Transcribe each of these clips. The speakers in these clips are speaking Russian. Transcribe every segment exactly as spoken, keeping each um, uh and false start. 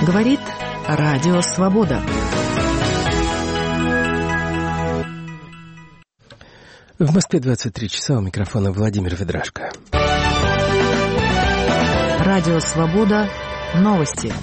Говорит Радио Свобода. В Москве двадцать три часа, у микрофона Владимир Ведрашко. Радио Свобода. Новости.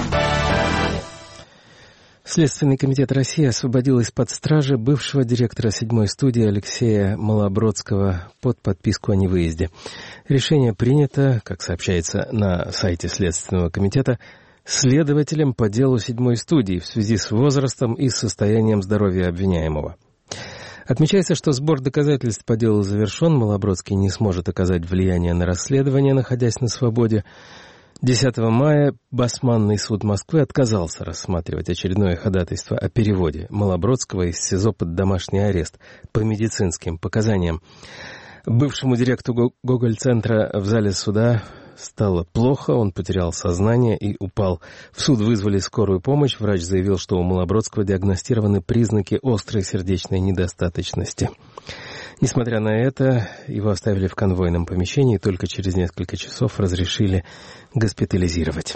Следственный комитет России освободил из-под стражи бывшего директора седьмой студии Алексея Малобродского под подписку о невыезде. Решение принято, как сообщается на сайте Следственного комитета, следователем по делу седьмой студии в связи с возрастом и состоянием здоровья обвиняемого. Отмечается, что сбор доказательств по делу завершен, Малобродский не сможет оказать влияние на расследование, находясь на свободе. десятого мая Басманный суд Москвы отказался рассматривать очередное ходатайство о переводе Малобродского из СИЗО под домашний арест по медицинским показаниям. Бывшему директору Гоголь-центра в зале суда стало плохо, он потерял сознание и упал. В суд вызвали скорую помощь. Врач заявил, что у Малобродского диагностированы признаки острой сердечной недостаточности. Несмотря на это, его оставили в конвойном помещении и только через несколько часов разрешили госпитализировать.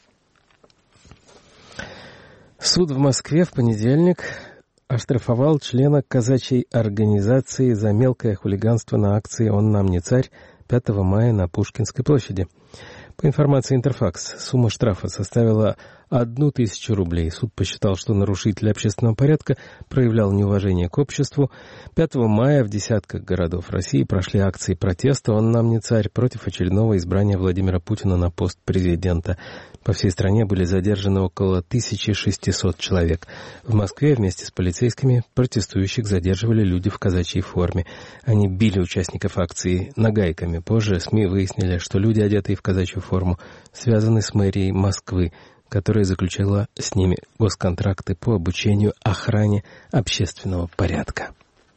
Суд в Москве в понедельник оштрафовал члена казачьей организации за мелкое хулиганство на акции «Он нам не царь» пятого мая на Пушкинской площади. По информации Интерфакс, сумма штрафа составила одну тысячу рублей. Суд посчитал, что нарушитель общественного порядка проявлял неуважение к обществу. пятого мая в десятках городов России прошли акции протеста «Он нам не царь» против очередного избрания Владимира Путина на пост президента. По всей стране были задержаны около тысячи шестисот человек. В Москве вместе с полицейскими протестующих задерживали люди в казачьей форме. Они били участников акции нагайками. Позже СМИ выяснили, что люди, одетые в казачью форму, связаны с мэрией Москвы, которая заключила с ними госконтракты по обучению охране общественного порядка.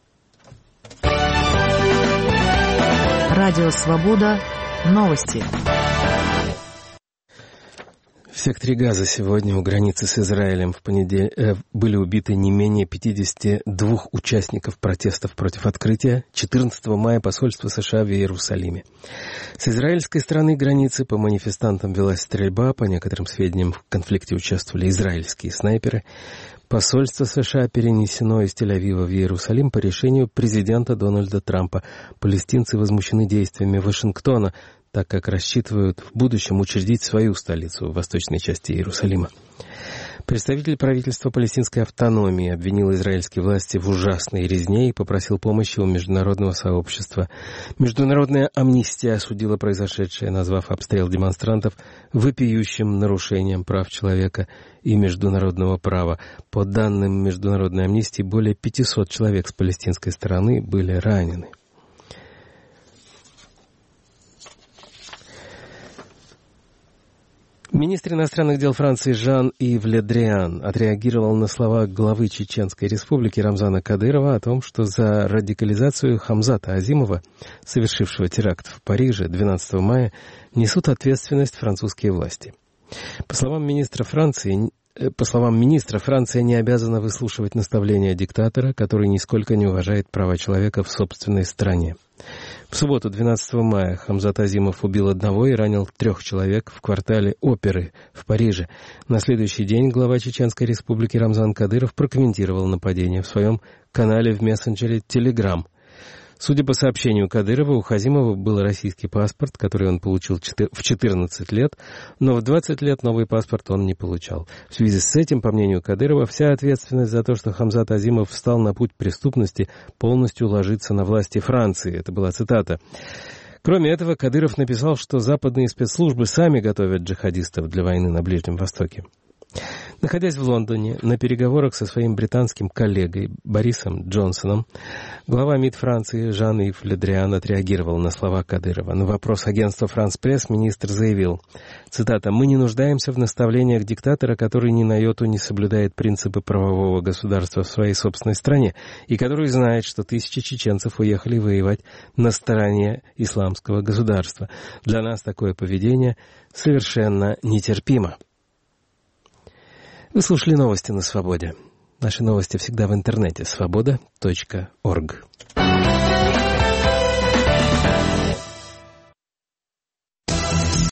Радио Свобода. Новости. В секторе Газа сегодня у границы с Израилем в понедельник э, были убиты не менее пятидесяти двух участников протестов против открытия четырнадцатого мая посольства США в Иерусалиме. С израильской стороны границы по манифестантам велась стрельба. По некоторым сведениям, в конфликте участвовали израильские снайперы. Посольство США перенесено из Тель-Авива в Иерусалим по решению президента Дональда Трампа. Палестинцы возмущены действиями Вашингтона, так как рассчитывают в будущем учредить свою столицу в восточной части Иерусалима. Представитель правительства палестинской автономии обвинил израильские власти в ужасной резне и попросил помощи у международного сообщества. Международная амнистия осудила произошедшее, назвав обстрел демонстрантов вопиющим нарушением прав человека и международного права. По данным международной амнистии, более пятисот человек с палестинской стороны были ранены. Министр иностранных дел Франции Жан-Ив Ле Дриан отреагировал на слова главы Чеченской республики Рамзана Кадырова о том, что за радикализацию Хамзата Азимова, совершившего теракт в Париже двенадцатого мая, несут ответственность французские власти. По словам министра Франции, По словам министра, Франция не обязана выслушивать наставления диктатора, который нисколько не уважает права человека в собственной стране. В субботу, двенадцатого мая, Хамзат Азимов убил одного и ранил трех человек в квартале Оперы в Париже. На следующий день глава Чеченской республики Рамзан Кадыров прокомментировал нападение в своем канале в мессенджере Telegram. Судя по сообщению Кадырова, у Хазимова был российский паспорт, который он получил в четырнадцать лет, но в двадцать лет новый паспорт он не получал. В связи с этим, по мнению Кадырова, вся ответственность за то, что Хамзат Азимов встал на путь преступности, полностью ложится на власти Франции. Это была цитата. Кроме этого, Кадыров написал, что западные спецслужбы сами готовят джихадистов для войны на Ближнем Востоке. Находясь в Лондоне на переговорах со своим британским коллегой Борисом Джонсоном, глава МИД Франции Жан-Ив Ле Дриан отреагировал на слова Кадырова. На вопрос агентства «Франс Пресс» министр заявил, цитата, «Мы не нуждаемся в наставлениях диктатора, который ни на йоту не соблюдает принципы правового государства в своей собственной стране и который знает, что тысячи чеченцев уехали воевать на стороне исламского государства. Для нас такое поведение совершенно нетерпимо». Вы слушали новости на Свободе. Наши новости всегда в интернете. свобода точка орг.